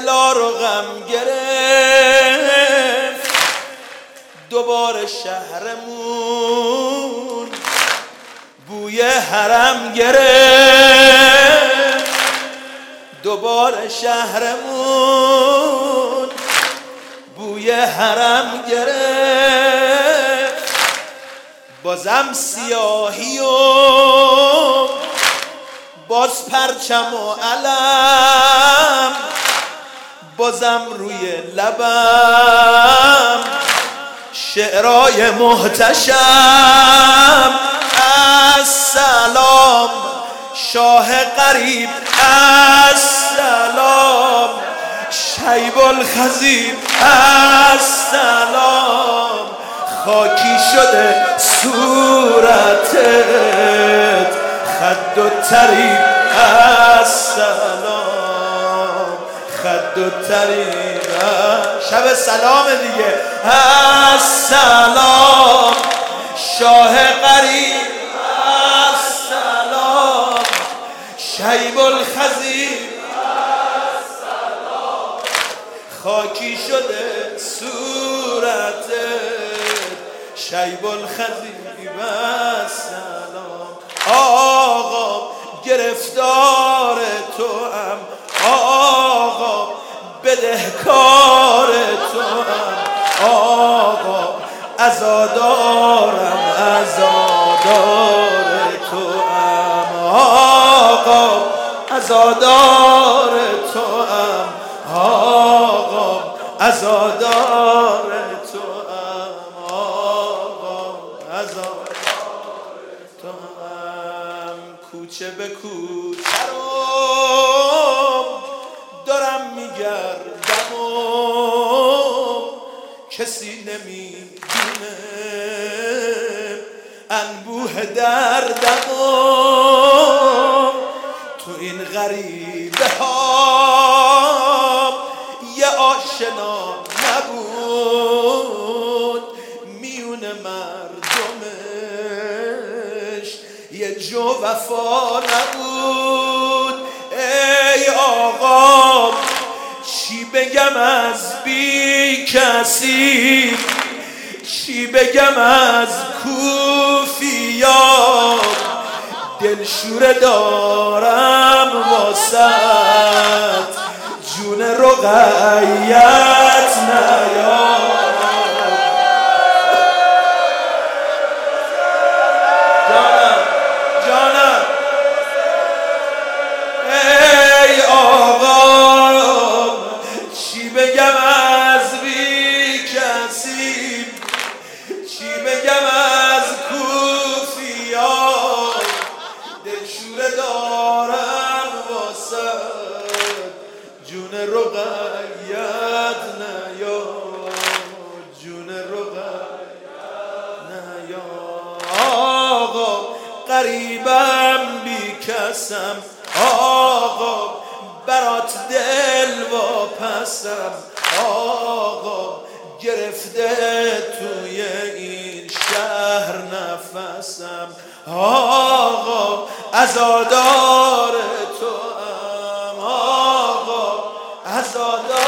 دلا رو غم گرفت دوباره شهرمون بوی حرم گرفت دوباره شهرمون بوی حرم گرفت بازم سیاهی و باز پرچم و علم بازم روی لبم شعرهای محتشم السلام شاه غریب السلام شیب الخضیر السلام خاکی شده صورتت خد و طریب السلام خد و طریب شب سلام دیگه السلام شاه غریب السلام شیب الخضیر السلام خاکی شده صورتت شیب الخضیر السلام آقا گرفتار توام آقا بدهکار توام آقا عزادارم عزادار توام آقا عزادار توام آقا عزادار توام آقا عزادار توام کوچه به کوچه رو دارم میگردم و کسی نمیدونه انبوه دردم و تو این غریبه ها یه آشنا نبود میون مردمش یه جو وفا نبود ای آقا چی بگم از بی کسی چی بگم از کوفیان دلشوره دارم واسط جون رقیت نیار جانم جانم ای آقا چی بگم از بی کسی چی بگم از کوفیان دلشوره دارم واسه جون رقیت نیار جون رقیت نیار آقا قریبم بی کسم آقا برات دل واپسم آقا گرفته توی این شهر نفسم آقا عزادار توام آقا عزادار